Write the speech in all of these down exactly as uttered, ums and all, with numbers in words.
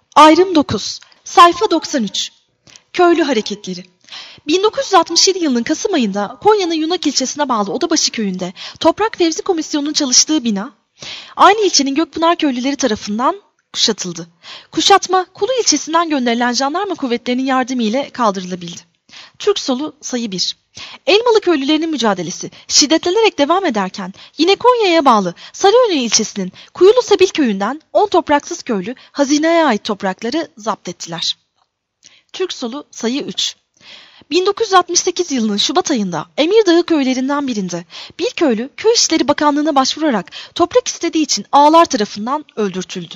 Ayrım dokuz. Sayfa doksan üç. Köylü hareketleri. bin dokuz yüz altmış yedi yılının Kasım ayında Konya'nın Yunak ilçesine bağlı Odabaşı köyünde Toprak Fevzi Komisyonu'nun çalıştığı bina, aynı ilçenin Gökpınar köylüleri tarafından kuşatıldı. Kuşatma, Kulu ilçesinden gönderilen jandarma kuvvetlerinin yardımı ile kaldırılabildi. Türk solu sayı bir. Elmalı köylülerinin mücadelesi şiddetlenerek devam ederken yine Konya'ya bağlı Sarıönü ilçesinin Kuyulu Sabil köyünden on topraksız köylü hazineye ait toprakları zapt ettiler. Türk solu sayı üç. bin dokuz yüz altmış sekiz yılının Şubat ayında Emirdağ köylerinden birinde bir köylü Köy İşleri Bakanlığı'na başvurarak toprak istediği için ağalar tarafından öldürtüldü.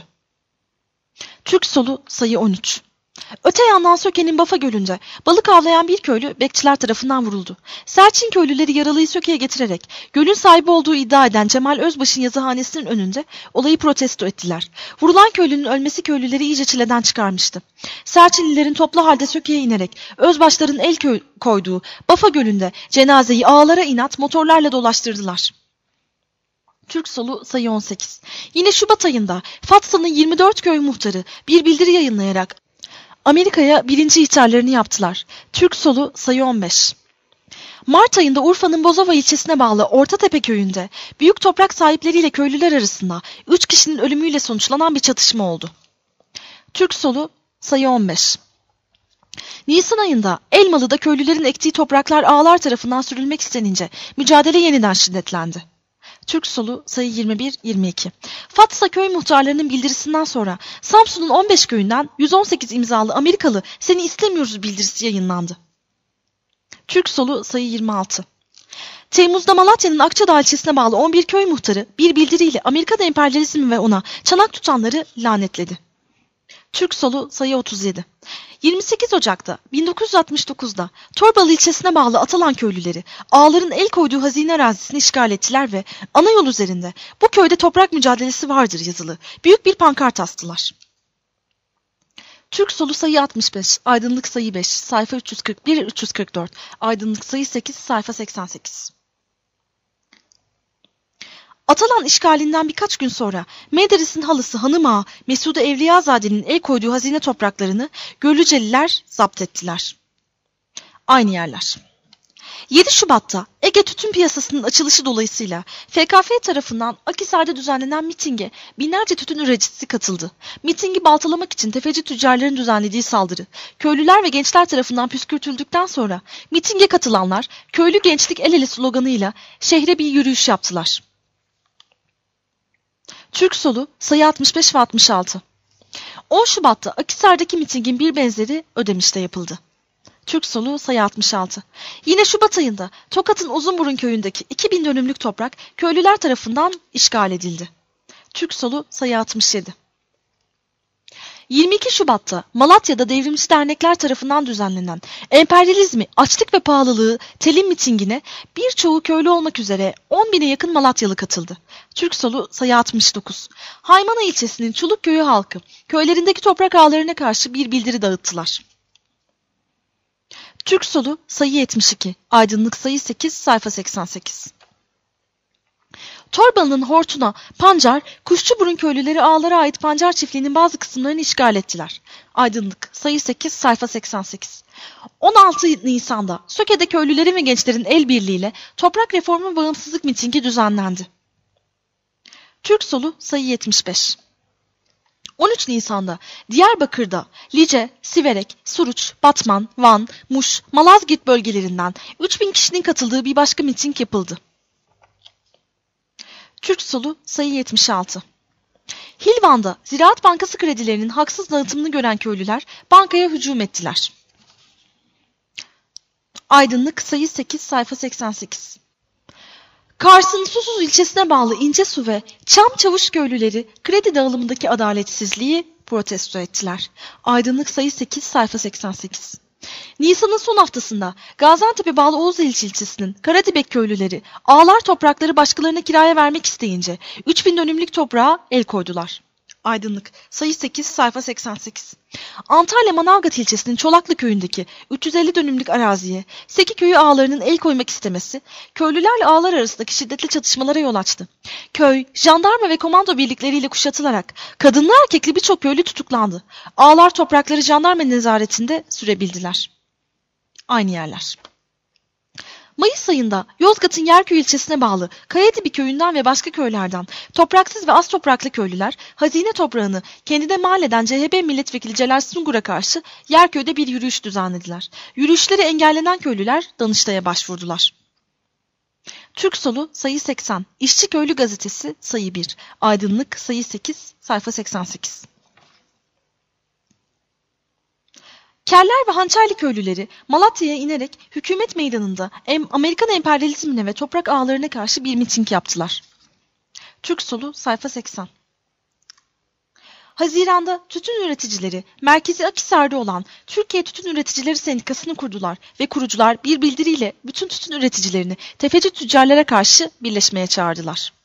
Türk solu sayı on üç. Öte yandan Söke'nin Bafa Gölü'nde balık avlayan bir köylü bekçiler tarafından vuruldu. Serçin köylüleri yaralıyı Söke'ye getirerek gölün sahibi olduğu iddia eden Cemal Özbaş'ın yazıhanesinin önünde olayı protesto ettiler. Vurulan köylünün ölmesi köylüleri iyice çileden çıkarmıştı. Serçinlilerin toplu halde Söke'ye inerek Özbaşların el koyduğu Bafa Gölü'nde cenazeyi ağalara inat motorlarla dolaştırdılar. Türk solu sayı on sekiz. Yine Şubat ayında Fatsa'nın yirmi dört köy muhtarı bir bildiri yayınlayarak Amerika'ya birinci ihtarlarını yaptılar. Türk solu sayı on beş. Mart ayında Urfa'nın Bozova ilçesine bağlı Ortatepe köyünde büyük toprak sahipleriyle köylüler arasında üç kişinin ölümüyle sonuçlanan bir çatışma oldu. Türk solu sayı on beş. Nisan ayında Elmalı'da köylülerin ektiği topraklar ağalar tarafından sürülmek istenince mücadele yeniden şiddetlendi. Türk solu sayı yirmi bir yirmi iki. Fatsa köy muhtarlarının bildirisinden sonra Samsun'un on beş köyünden yüz on sekiz imzalı Amerikalı "Seni istemiyoruz" bildirisi yayınlandı. Türk solu sayı yirmi altı. Temmuz'da Malatya'nın Akçadağ ilçesine bağlı on bir köy muhtarı bir bildiriyle Amerikan emperyalizmi ve ona çanak tutanları lanetledi. Türk solu sayı otuz yedi. yirmi sekiz Ocak'ta bin dokuz yüz altmış dokuzda Torbalı ilçesine bağlı Atalan köylüleri ağaların el koyduğu hazine arazisini işgal ettiler ve ana yol üzerinde "Bu köyde toprak mücadelesi vardır" yazılı büyük bir pankart astılar. Türk solu sayı altmış beş, aydınlık sayı beş, sayfa üç yüz kırk bir üç yüz kırk dört, aydınlık sayı sekiz, sayfa seksen sekiz. Atalan işgalinden birkaç gün sonra Menderes'in halısı Hanım Ağa Mesude Evliyazade'nin el koyduğu hazine topraklarını Göllüceliler zapt ettiler. Aynı yerler. yedi Şubat'ta Ege Tütün Piyasası'nın açılışı dolayısıyla F K F tarafından Akhisar'da düzenlenen mitinge binlerce tütün üreticisi katıldı. Mitingi baltalamak için tefeci tüccarların düzenlediği saldırı, köylüler ve gençler tarafından püskürtüldükten sonra mitinge katılanlar "Köylü Gençlik El Ele" sloganıyla şehre bir yürüyüş yaptılar. Türk solu sayı altmış beş ve altmış altı. on Şubat'ta Akhisar'daki mitingin bir benzeri Ödemiş'te yapıldı. Türk solu sayı altmış altı. Yine Şubat ayında Tokat'ın Uzunburun köyündeki iki bin dönümlük toprak köylüler tarafından işgal edildi. Türk solu sayı altmış yedi. yirmi iki Şubat'ta Malatya'da devrimci dernekler tarafından düzenlenen emperyalizmi, açlık ve pahalılığı telin mitingine birçoğu köylü olmak üzere on bine yakın Malatyalı katıldı. Türk solu sayı altmış dokuz. Haymana ilçesinin Çuluk köyü halkı köylerindeki toprak ağalarına karşı bir bildiri dağıttılar. Türk solu sayı yetmiş iki, aydınlık sayı sekiz, sayfa seksen sekiz. Torbalı'nın Hortuna, Pancar, Kuşçuburun köylüleri ağalara ait Pancar çiftliğinin bazı kısımlarını işgal ettiler. Aydınlık sayı sekiz, sayfa seksen sekiz. on altı Nisan'da Söke'de köylülerin ve gençlerin el birliğiyle toprak reformu bağımsızlık mitingi düzenlendi. Türk solu sayı yetmiş beş. on üç Nisan'da Diyarbakır'da Lice, Siverek, Suruç, Batman, Van, Muş, Malazgirt bölgelerinden üç bin kişinin katıldığı bir başka miting yapıldı. Türk solu sayı yetmiş altı. Hilvan'da Ziraat Bankası kredilerinin haksız dağıtımını gören köylüler bankaya hücum ettiler. Aydınlık sayı sekiz, sayfa seksen sekiz. Kars'ın Susuz ilçesine bağlı İncesu ve Çamçavuş köylüleri kredi dağılımındaki adaletsizliği protesto ettiler. Aydınlık sayı sekiz, sayfa seksen sekiz. Nisan'ın son haftasında Gaziantep'e bağlı Oğuzeliç ilçesinin Karadibek köylüleri ağlar toprakları başkalarına kiraya vermek isteyince üç bin dönümlük toprağa el koydular. Aydınlık. Sayı sekiz, sayfa seksen sekiz. Antalya Manavgat ilçesinin Çolaklı köyündeki üç yüz elli dönümlük araziye Seki köyü ağalarının el koymak istemesi, köylülerle ağalar arasındaki şiddetli çatışmalara yol açtı. Köy, jandarma ve komando birlikleriyle kuşatılarak kadınlı erkekli birçok köylü tutuklandı. Ağalar toprakları jandarma nezaretinde sürebildiler. Aynı yerler. Mayıs ayında Yozgat'ın Yerköy ilçesine bağlı Kayadibi köyünden ve başka köylerden topraksız ve az topraklı köylüler hazine toprağını kendine mal eden C H P milletvekili Celal Sungur'a karşı Yerköy'de bir yürüyüş düzenlediler. Yürüyüşleri engellenen köylüler Danıştay'a başvurdular. Türk Solu sayı seksen, İşçi Köylü Gazetesi sayı bir, Aydınlık sayı sekiz, sayfa seksen sekiz. Kerler ve Hançerli köylüleri Malatya'ya inerek hükümet meydanında em Amerikan emperyalizmine ve toprak ağalarına karşı bir miting yaptılar. Türk Solu sayfa seksen. Haziran'da tütün üreticileri merkezi Akhisar'da olan Türkiye Tütün Üreticileri Sendikası'nı kurdular ve kurucular bir bildiriyle bütün tütün üreticilerini tefeci tüccarlara karşı birleşmeye çağırdılar.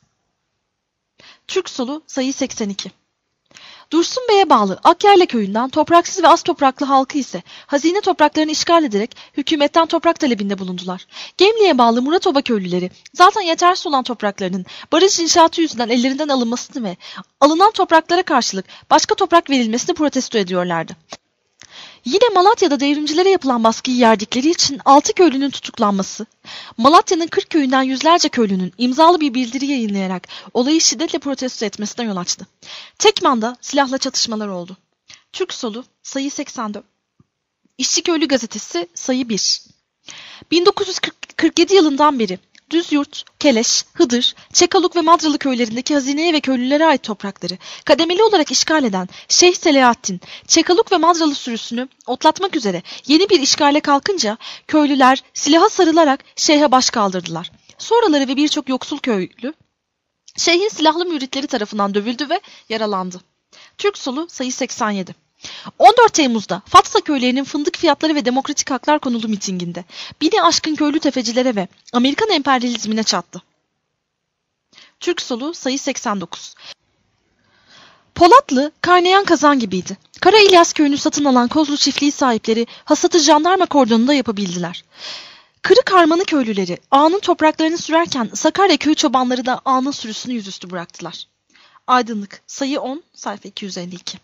Türk Solu sayı seksen iki. Dursun Bey'e bağlı Akyerle köyünden topraksız ve az topraklı halkı ise hazine topraklarını işgal ederek hükümetten toprak talebinde bulundular. Gemli'ye bağlı Muratoba köylüleri zaten yetersiz olan topraklarının baraj inşaatı yüzünden ellerinden alınmasını ve alınan topraklara karşılık başka toprak verilmesini protesto ediyorlardı. Yine Malatya'da devrimcilere yapılan baskıyı yerdikleri için altı köylünün tutuklanması, Malatya'nın kırk köyünden yüzlerce köylünün imzalı bir bildiri yayınlayarak olayı şiddetle protesto etmesine yol açtı. Tekman'da silahla çatışmalar oldu. Türk Solu sayı seksen dört. İşçi Köylü Gazetesi sayı bir. bin dokuz yüz kırk yedi yılından beri Düzyurt, Keleş, Hıdır, Çekaluk ve Madralı köylerindeki hazineye ve köylülere ait toprakları kademeli olarak işgal eden Şeyh Selahattin, Çekaluk ve Madralı sürüsünü otlatmak üzere yeni bir işgale kalkınca köylüler silaha sarılarak Şeyh'e baş kaldırdılar. Sonraları ve birçok yoksul köylü Şeyh'in silahlı müritleri tarafından dövüldü ve yaralandı. Türk Solu sayı seksen yedi. on dört Temmuz'da Fatsa köylerinin fındık fiyatları ve demokratik haklar konulu mitinginde bini aşkın köylü tefecilere ve Amerikan emperyalizmine çattı. Türk Solu sayı seksen dokuz. Polatlı kaynayan kazan gibiydi. Kara İlyas köyünü satın alan Kozlu çiftliği sahipleri hasatı jandarma kordonunda yapabildiler. Kırık Harmanı köylüleri ağanın topraklarını sürerken Sakarya köy çobanları da ağanın sürüsünü yüzüstü bıraktılar. Aydınlık sayı on, sayfa iki yüz elli iki.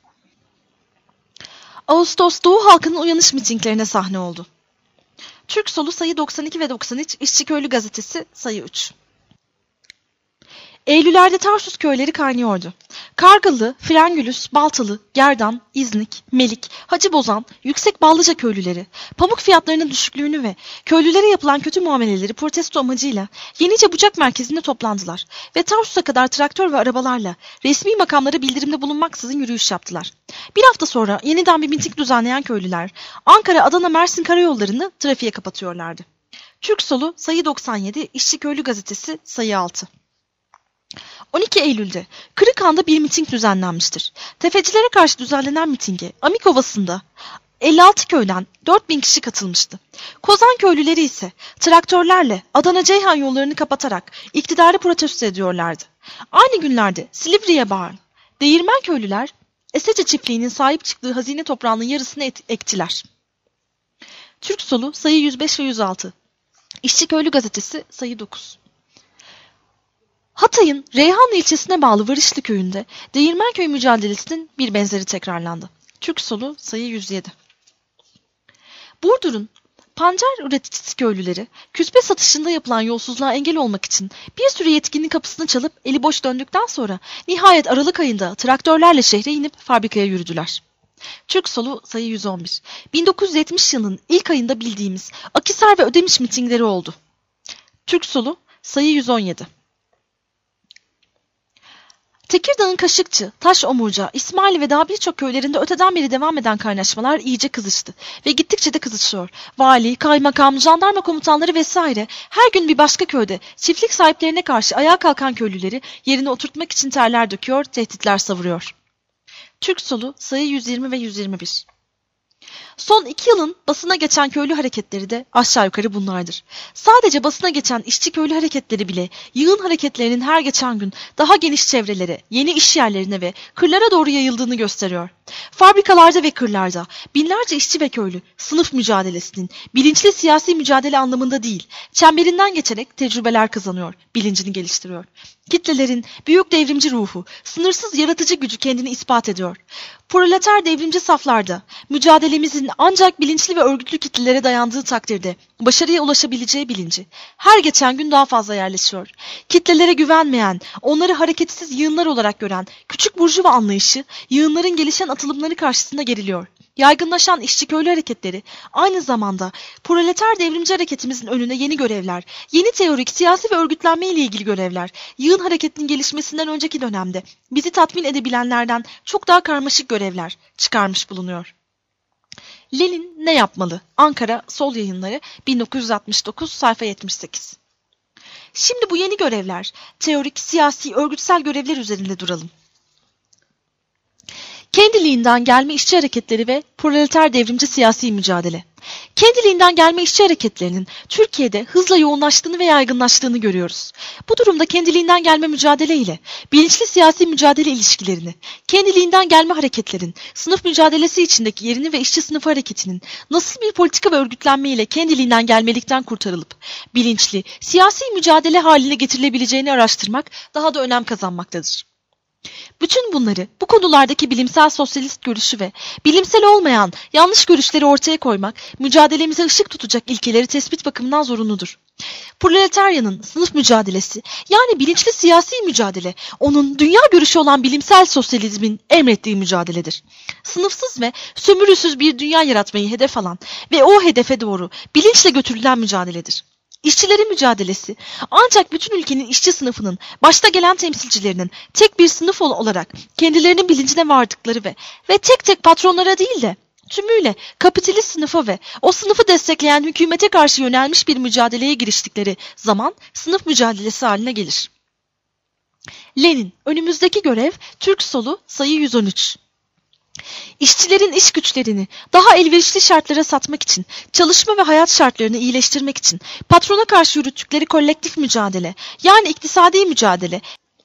Ağustos Doğu halkının uyanış mitinglerine sahne oldu. Türk Solu sayı doksan iki ve doksan üç, İşçi Köylü Gazetesi sayı üç. Eylül'lerde Tarsus köyleri kaynıyordu. Kargalı, Frengülüs, Baltalı, Gerdan, İznik, Melik, Hacıbozan, Yüksek Ballıca köylüleri, pamuk fiyatlarının düşüklüğünü ve köylülere yapılan kötü muameleleri protesto amacıyla Yenice Bucak Merkezi'nde toplandılar ve Tarsus'a kadar traktör ve arabalarla resmi makamlara bildirimde bulunmaksızın yürüyüş yaptılar. Bir hafta sonra yeniden bir miting düzenleyen köylüler Ankara, Adana, Mersin karayollarını trafiğe kapatıyorlardı. Türk Solu sayı doksan yedi, İşçi Köylü Gazetesi sayı altı. on iki Eylül'de Kırıkhan'da bir miting düzenlenmiştir. Tefecilere karşı düzenlenen mitinge Amik Ovası'nda elli altı köyden dört bin kişi katılmıştı. Kozan köylüleri ise traktörlerle Adana-Ceyhan yollarını kapatarak iktidarı protesto ediyorlardı. Aynı günlerde Silivri'ye bağlı Değirmen köylüler Esece çiftliğinin sahip çıktığı hazine toprağının yarısını et ektiler. Türk Solu sayı yüz beş ve yüz altı. İşçi Köylü Gazetesi sayı dokuz. Hatay'ın Reyhanlı ilçesine bağlı Varışlı köyünde Değirmenköy mücadelesinin bir benzeri tekrarlandı. Türk Solu sayı yüz yedi. Burdur'un pancar üreticisi köylüleri küspe satışında yapılan yolsuzluğa engel olmak için bir sürü yetkinin kapısını çalıp eli boş döndükten sonra nihayet Aralık ayında traktörlerle şehre inip fabrikaya yürüdüler. Türk Solu sayı yüz on bir. bin dokuz yüz yetmiş yılının ilk ayında bildiğimiz Akhisar ve Ödemiş mitingleri oldu. Türk Solu sayı yüz on yedi. Tekirdağ'ın Kaşıkçı, Taşomurca, İsmaili ve daha birçok köylerinde öteden beri devam eden kaynaşmalar iyice kızıştı ve gittikçe de kızışıyor. Vali, kaymakam, jandarma komutanları vesaire her gün bir başka köyde çiftlik sahiplerine karşı ayağa kalkan köylüleri yerine oturtmak için terler döküyor, tehditler savuruyor. Türk Solu sayı yüz yirmi ve yüz yirmi bir. Son iki yılın basına geçen köylü hareketleri de aşağı yukarı bunlardır. Sadece basına geçen işçi köylü hareketleri bile yığın hareketlerinin her geçen gün daha geniş çevrelere, yeni iş yerlerine ve kırlara doğru yayıldığını gösteriyor. Fabrikalarda ve kırlarda binlerce işçi ve köylü sınıf mücadelesinin bilinçli siyasi mücadele anlamında değil, çemberinden geçerek tecrübeler kazanıyor, bilincini geliştiriyor. Kitlelerin büyük devrimci ruhu, sınırsız yaratıcı gücü kendini ispat ediyor. Proleter devrimci saflarda mücadelemizin ancak bilinçli ve örgütlü kitlelere dayandığı takdirde başarıya ulaşabileceği bilinci her geçen gün daha fazla yerleşiyor. Kitlelere güvenmeyen, onları hareketsiz yığınlar olarak gören küçük burjuva anlayışı yığınların gelişen atılımları karşısında geriliyor. Yaygınlaşan işçi köylü hareketleri aynı zamanda proleter devrimci hareketimizin önüne yeni görevler, yeni teorik, siyasi ve örgütlenme ile ilgili görevler, yığın hareketinin gelişmesinden önceki dönemde bizi tatmin edebilenlerden çok daha karmaşık görevler çıkarmış bulunuyor. Lenin ne yapmalı? Ankara Sol Yayınları bin dokuz yüz altmış dokuz sayfa yetmiş sekiz. Şimdi bu yeni görevler, teorik, siyasi, örgütsel görevler üzerinde duralım. Kendiliğinden gelme işçi hareketleri ve proleter devrimci siyasi mücadele. Kendiliğinden gelme işçi hareketlerinin Türkiye'de hızla yoğunlaştığını ve yaygınlaştığını görüyoruz. Bu durumda kendiliğinden gelme mücadele ile bilinçli siyasi mücadele ilişkilerini, kendiliğinden gelme hareketlerin sınıf mücadelesi içindeki yerini ve işçi sınıfı hareketinin nasıl bir politika ve örgütlenme ile kendiliğinden gelmelikten kurtarılıp bilinçli siyasi mücadele haline getirilebileceğini araştırmak daha da önem kazanmaktadır. Bütün bunları bu konulardaki bilimsel sosyalist görüşü ve bilimsel olmayan yanlış görüşleri ortaya koymak mücadelemize ışık tutacak ilkeleri tespit bakımından zorunludur. Proletaryanın sınıf mücadelesi yani bilinçli siyasi mücadele onun dünya görüşü olan bilimsel sosyalizmin emrettiği mücadeledir. Sınıfsız ve sömürüsüz bir dünya yaratmayı hedef alan ve o hedefe doğru bilinçle götürülen mücadeledir. İşçilerin mücadelesi ancak bütün ülkenin işçi sınıfının başta gelen temsilcilerinin tek bir sınıf olarak kendilerinin bilincine vardıkları ve ve tek tek patronlara değil de tümüyle kapitalist sınıfa ve o sınıfı destekleyen hükümete karşı yönelmiş bir mücadeleye giriştikleri zaman sınıf mücadelesi haline gelir. Lenin, önümüzdeki görev Türk Solu sayı yüz on üç. İşçilerin iş güçlerini daha elverişli şartlara satmak için, çalışma ve hayat şartlarını iyileştirmek için patrona karşı yürüttükleri kolektif mücadele, yani iktisadi mücadele,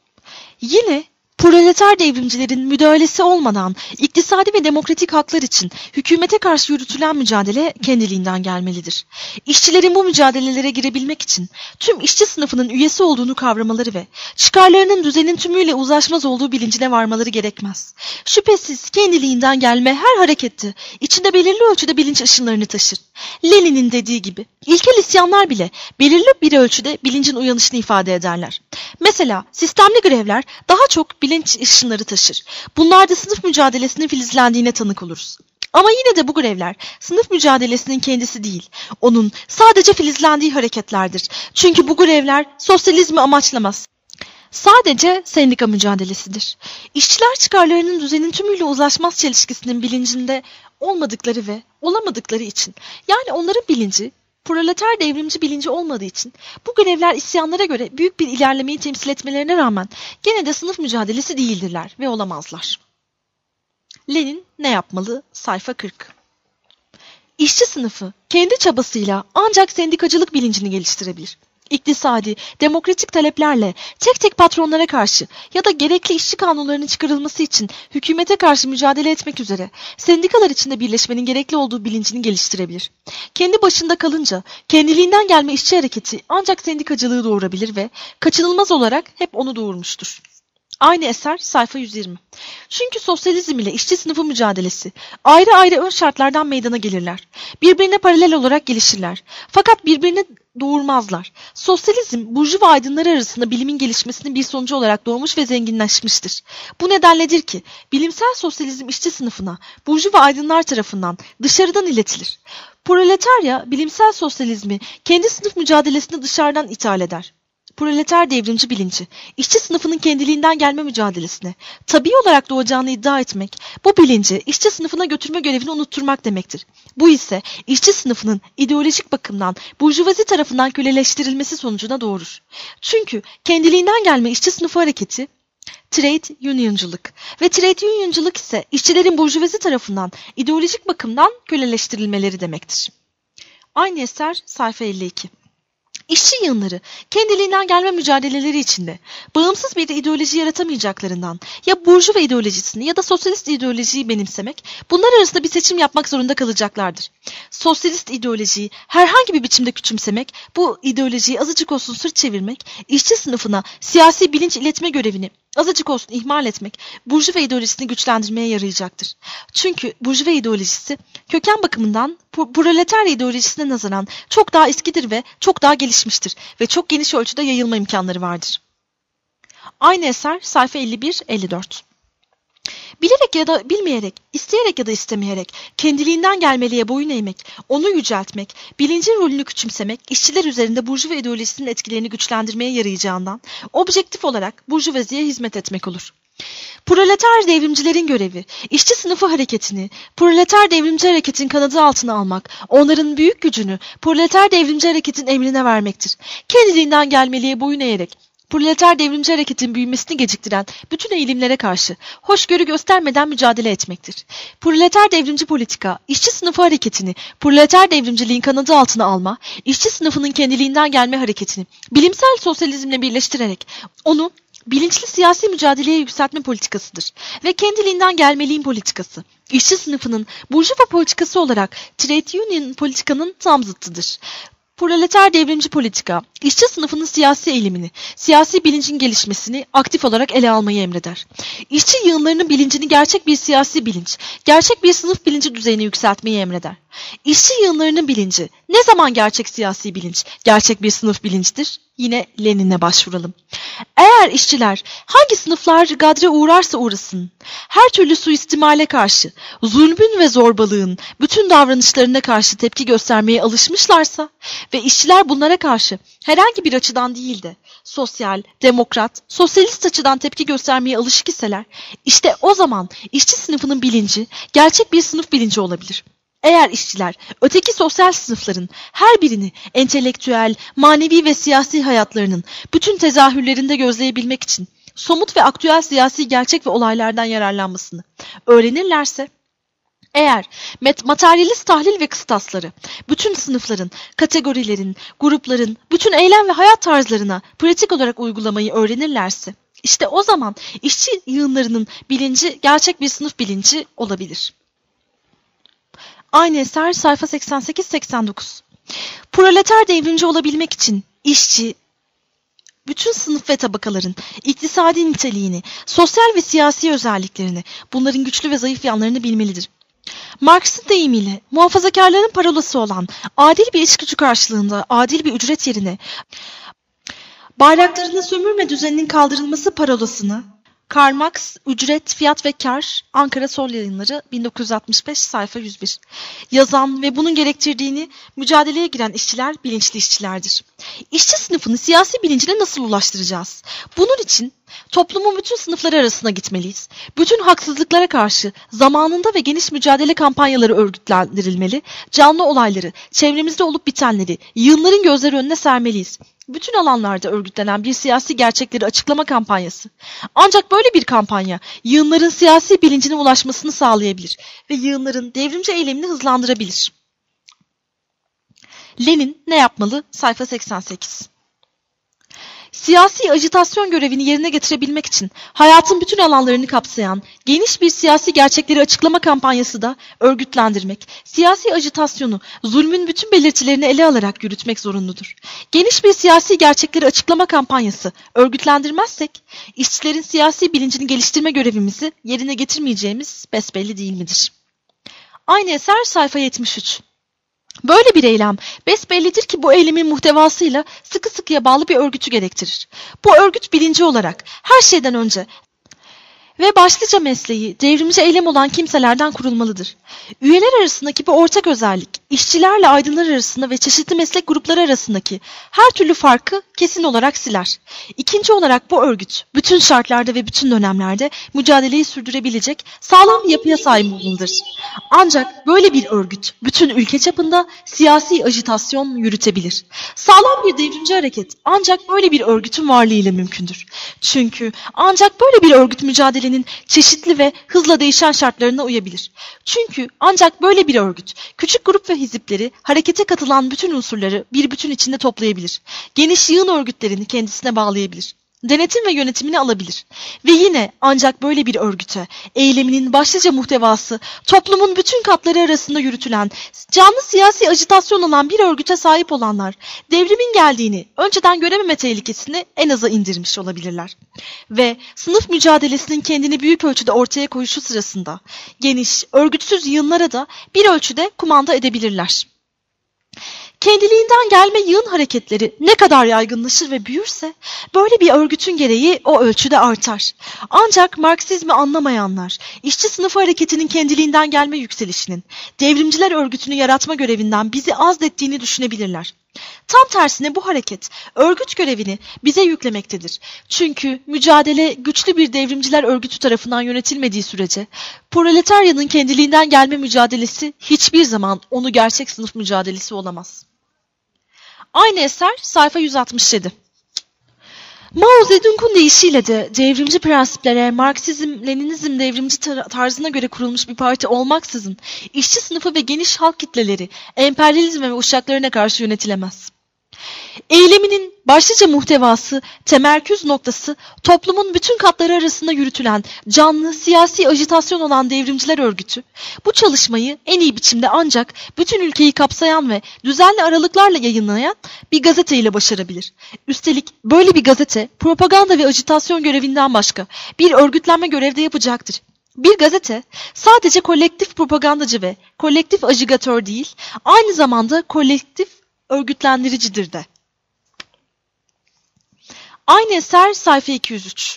yine proleter devrimcilerin müdahalesi olmadan iktisadi ve demokratik haklar için hükümete karşı yürütülen mücadele kendiliğinden gelmelidir. İşçilerin bu mücadelelere girebilmek için tüm işçi sınıfının üyesi olduğunu kavramaları ve çıkarlarının düzenin tümüyle uzlaşmaz olduğu bilincine varmaları gerekmez. Şüphesiz kendiliğinden gelme her harekette içinde belirli ölçüde bilinç ışınlarını taşır. Lenin'in dediği gibi ilkel isyanlar bile belirli bir ölçüde bilincin uyanışını ifade ederler. Mesela sistemli grevler daha çok bilinç ışınları taşır. Bunlarda sınıf mücadelesinin filizlendiğine tanık oluruz. Ama yine de bu grevler sınıf mücadelesinin kendisi değil, onun sadece filizlendiği hareketlerdir. Çünkü bu grevler sosyalizmi amaçlamaz. Sadece sendika mücadelesidir. İşçiler çıkarlarının düzenin tümüyle uzlaşmaz çelişkisinin bilincinde olmadıkları ve olamadıkları için, yani onların bilinci, proleter devrimci bilinci olmadığı için bu grevler isyanlara göre büyük bir ilerlemeyi temsil etmelerine rağmen gene de sınıf mücadelesi değildirler ve olamazlar. Lenin ne yapmalı? Sayfa kırk. İşçi sınıfı kendi çabasıyla ancak sendikacılık bilincini geliştirebilir. İktisadi, demokratik taleplerle tek tek patronlara karşı ya da gerekli işçi kanunlarının çıkarılması için hükümete karşı mücadele etmek üzere sendikalar içinde birleşmenin gerekli olduğu bilincini geliştirebilir. Kendi başında kalınca kendiliğinden gelme işçi hareketi ancak sendikacılığı doğurabilir ve kaçınılmaz olarak hep onu doğurmuştur. Aynı eser sayfa yüz yirmi. Çünkü sosyalizm ile işçi sınıfı mücadelesi ayrı ayrı ön şartlardan meydana gelirler. Birbirine paralel olarak gelişirler. Fakat birbirini doğurmazlar. Sosyalizm, burjuva aydınları arasında bilimin gelişmesinin bir sonucu olarak doğmuş ve zenginleşmiştir. Bu nedenledir ki bilimsel sosyalizm işçi sınıfına burjuva aydınlar tarafından dışarıdan iletilir. Proletarya bilimsel sosyalizmi kendi sınıf mücadelesini dışarıdan ithal eder. Proleter devrimci bilinci, işçi sınıfının kendiliğinden gelme mücadelesine tabii olarak doğacağını iddia etmek, bu bilinci işçi sınıfına götürme görevini unutturmak demektir. Bu ise işçi sınıfının ideolojik bakımdan burjuvazi tarafından köleleştirilmesi sonucuna doğurur. Çünkü kendiliğinden gelme işçi sınıfı hareketi, trade unionculuk ve trade unionculuk ise işçilerin burjuvazi tarafından ideolojik bakımdan köleleştirilmeleri demektir. Aynı eser sayfa elli iki. İşçi yığınları kendiliğinden gelme mücadeleleri içinde bağımsız bir ideoloji yaratamayacaklarından ya burjuva ideolojisini ya da sosyalist ideolojiyi benimsemek, bunlar arasında bir seçim yapmak zorunda kalacaklardır. Sosyalist ideolojiyi herhangi bir biçimde küçümsemek, bu ideolojiyi azıcık olsun sırt çevirmek, işçi sınıfına siyasi bilinç iletme görevini azıcık olsun ihmal etmek, burjuva ideolojisini güçlendirmeye yarayacaktır. Çünkü burjuva ideolojisi köken bakımından proletarya ideolojisine nazaran çok daha eskidir ve çok daha gelişmiştir ve çok geniş ölçüde yayılma imkanları vardır. Aynı eser sayfa elli bir elli dört. Bilerek ya da bilmeyerek, isteyerek ya da istemeyerek, kendiliğinden gelmeliye boyun eğmek, onu yüceltmek, bilincin rolünü küçümsemek, işçiler üzerinde burjuva ideolojisinin etkilerini güçlendirmeye yarayacağından, objektif olarak burjuvaziye hizmet etmek olur. Proleter devrimcilerin görevi, işçi sınıfı hareketini, proleter devrimci hareketin kanadı altına almak, onların büyük gücünü proleter devrimci hareketin emrine vermektir. Kendiliğinden gelmeliye boyun eğerek, proleter devrimci hareketin büyümesini geciktiren bütün eğilimlere karşı hoşgörü göstermeden mücadele etmektir. Proleter devrimci politika, işçi sınıfı hareketini, proleter devrimciliğin kanadı altına alma, işçi sınıfının kendiliğinden gelme hareketini bilimsel sosyalizmle birleştirerek onu bilinçli siyasi mücadeleye yükseltme politikasıdır ve kendiliğinden gelmeliğin politikası, işçi sınıfının burjuva politikası olarak trade union politikanın tam zıttıdır. Proleter devrimci politika, işçi sınıfının siyasi eğilimini, siyasi bilincin gelişmesini aktif olarak ele almayı emreder. İşçi yığınlarının bilincini gerçek bir siyasi bilinç, gerçek bir sınıf bilinci düzeyine yükseltmeyi emreder. İşçi yığınlarının bilinci, ne zaman gerçek siyasi bilinç, gerçek bir sınıf bilinçtir? Yine Lenin'e başvuralım. Eğer işçiler hangi sınıflar gadre uğrarsa uğrasın, her türlü suistimale karşı, zulmün ve zorbalığın bütün davranışlarına karşı tepki göstermeye alışmışlarsa ve işçiler bunlara karşı herhangi bir açıdan değil de sosyal, demokrat, sosyalist açıdan tepki göstermeye alışık iseler, işte o zaman işçi sınıfının bilinci gerçek bir sınıf bilinci olabilir. Eğer işçiler öteki sosyal sınıfların her birini entelektüel, manevi ve siyasi hayatlarının bütün tezahürlerinde gözleyebilmek için somut ve aktüel siyasi gerçek ve olaylardan yararlanmasını öğrenirlerse, eğer materyalist tahlil ve kıstasları bütün sınıfların, kategorilerin, grupların, bütün eylem ve hayat tarzlarına pratik olarak uygulamayı öğrenirlerse, işte o zaman işçi yığınlarının bilinci gerçek bir sınıf bilinci olabilir. Aynı eser sayfa seksen sekiz seksen dokuz. Proleter devrimci olabilmek için işçi, bütün sınıf ve tabakaların iktisadi niteliğini, sosyal ve siyasi özelliklerini, bunların güçlü ve zayıf yanlarını bilmelidir. Marx'ın deyimiyle muhafazakarların parolası olan adil bir iş gücü karşılığında adil bir ücret yerine bayraklarını sömürme düzeninin kaldırılması parolasını Karl Marx, Ücret, Fiyat ve Kar, Ankara Sol Yayınları, bin dokuz yüz altmış beş, sayfa yüz bir. Yazan ve bunun gerektirdiğini mücadeleye giren işçiler bilinçli işçilerdir. İşçi sınıfını siyasi bilincine nasıl ulaştıracağız? Bunun için toplumun bütün sınıfları arasına gitmeliyiz. Bütün haksızlıklara karşı zamanında ve geniş mücadele kampanyaları örgütlendirilmeli, canlı olayları, çevremizde olup bitenleri yığınların gözleri önüne sermeliyiz. Bütün alanlarda örgütlenen bir siyasi gerçekleri açıklama kampanyası. Ancak böyle bir kampanya yığınların siyasi bilincine ulaşmasını sağlayabilir ve yığınların devrimci eylemini hızlandırabilir. Lenin ne yapmalı? Sayfa seksen sekiz. Siyasi ajitasyon görevini yerine getirebilmek için hayatın bütün alanlarını kapsayan geniş bir siyasi gerçekleri açıklama kampanyası da örgütlendirmek, siyasi ajitasyonu zulmün bütün belirtilerini ele alarak yürütmek zorunludur. Geniş bir siyasi gerçekleri açıklama kampanyası örgütlendirmezsek, işçilerin siyasi bilincini geliştirme görevimizi yerine getirmeyeceğimiz besbelli değil midir? Aynı eser sayfa yetmiş üç. Böyle bir eylem besbellidir ki bu eylemin muhtevasıyla sıkı sıkıya bağlı bir örgütü gerektirir. Bu örgüt bilinci olarak her şeyden önce ve başlıca mesleği devrimci eylem olan kimselerden kurulmalıdır. Üyeler arasındaki bu ortak özellik, işçilerle aydınlar arasında ve çeşitli meslek grupları arasındaki her türlü farkı kesin olarak siler. İkinci olarak bu örgüt, bütün şartlarda ve bütün dönemlerde mücadeleyi sürdürebilecek sağlam bir yapıya sahip olmalıdır. Ancak böyle bir örgüt, bütün ülke çapında siyasi ajitasyon yürütebilir. Sağlam bir devrimci hareket ancak böyle bir örgütün varlığıyla mümkündür. Çünkü ancak böyle bir örgüt mücadelenin çeşitli ve hızla değişen şartlarına uyabilir. Çünkü ancak böyle bir örgüt, küçük grup ve hizipleri, harekete katılan bütün unsurları bir bütün içinde toplayabilir. Geniş yığın örgütlerini kendisine bağlayabilir. Denetim ve yönetimini alabilir. Ve yine ancak böyle bir örgüte, eyleminin başlıca muhtevası, toplumun bütün katları arasında yürütülen, canlı siyasi ajitasyon olan bir örgüte sahip olanlar, devrimin geldiğini, önceden görememe tehlikesini en aza indirmiş olabilirler. Ve sınıf mücadelesinin kendini büyük ölçüde ortaya koyuşu sırasında, geniş, örgütsüz yığınlara da bir ölçüde kumanda edebilirler. Kendiliğinden gelme yığın hareketleri ne kadar yaygınlaşır ve büyürse, böyle bir örgütün gereği o ölçüde artar. Ancak Marksizmi anlamayanlar, işçi sınıfı hareketinin kendiliğinden gelme yükselişinin, devrimciler örgütünü yaratma görevinden bizi azlettiğini düşünebilirler. Tam tersine bu hareket, örgüt görevini bize yüklemektedir. Çünkü mücadele güçlü bir devrimciler örgütü tarafından yönetilmediği sürece, proletaryanın kendiliğinden gelme mücadelesi hiçbir zaman onu gerçek sınıf mücadelesi olamaz. Aynı eser sayfa yüz altmış yedi. Mao Zedong'un deyişiyle de devrimci prensiplere, Marksizm-Leninizm devrimci tarzına göre kurulmuş bir parti olmaksızın, işçi sınıfı ve geniş halk kitleleri, emperyalizme ve uşaklarına karşı yönetilemez. Eyleminin başlıca muhtevası, temerküz noktası, toplumun bütün katları arasında yürütülen canlı, siyasi ajitasyon olan devrimciler örgütü, bu çalışmayı en iyi biçimde ancak bütün ülkeyi kapsayan ve düzenli aralıklarla yayınlayan bir gazete ile başarabilir. Üstelik böyle bir gazete, propaganda ve ajitasyon görevinden başka bir örgütlenme görevde yapacaktır. Bir gazete sadece kolektif propagandacı ve kolektif ajigatör değil, aynı zamanda kolektif örgütlendiricidir de. Aynı eser sayfa iki yüz üç.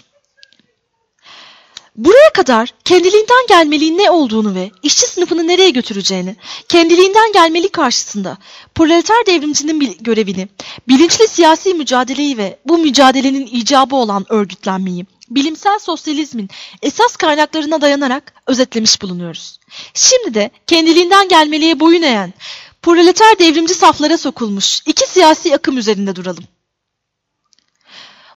Buraya kadar kendiliğinden gelmeliğin ne olduğunu ve işçi sınıfını nereye götüreceğini, kendiliğinden gelmeli karşısında proleter devrimcinin görevini, bilinçli siyasi mücadeleyi ve bu mücadelenin icabı olan örgütlenmeyi, bilimsel sosyalizmin esas kaynaklarına dayanarak özetlemiş bulunuyoruz. Şimdi de kendiliğinden gelmeliğe boyun eğen, proleter devrimci saflara sokulmuş iki siyasi akım üzerinde duralım.